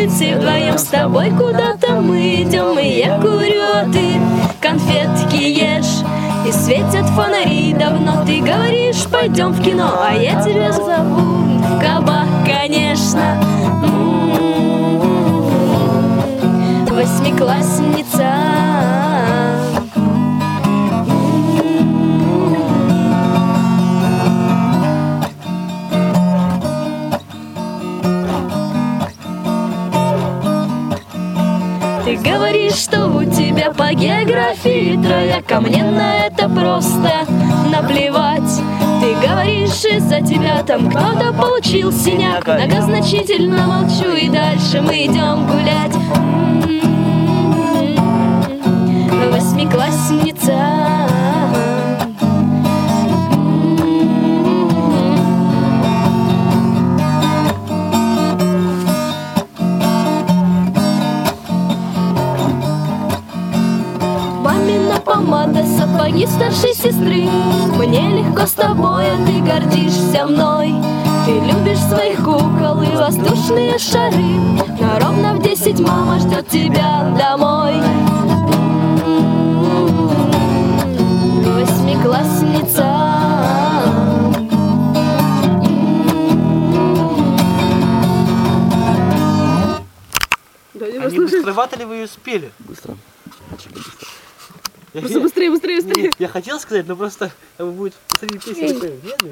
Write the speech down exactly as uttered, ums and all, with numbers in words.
улице вдвоем с тобой куда-то мы идем, и я курю, а ты конфетки ешь. И светят фонари давно, ты говоришь, пойдем в кино, а я тебя зову в кабак, конечно. М-м-м, восьмиклассница. Ты говоришь, что у тебя по географии тройка, мне на это просто наплевать. Ты говоришь, из-за тебя там кто-то получил синяк. Многозначительно молчу, и дальше мы идем гулять. М-м-м, восьмиклассница. Мамина помада, сапоги старшей сестры. Мне легко с тобой, а ты гордишься мной. Ты любишь своих кукол и воздушные шары, но ровно в десять мама ждет тебя домой. Восьмиклассница. А не быстровато ли вы ее спели? Быстро. Я, Просто быстрее, быстрее, быстрее. Я хотел сказать, но просто будет посреди песни такое.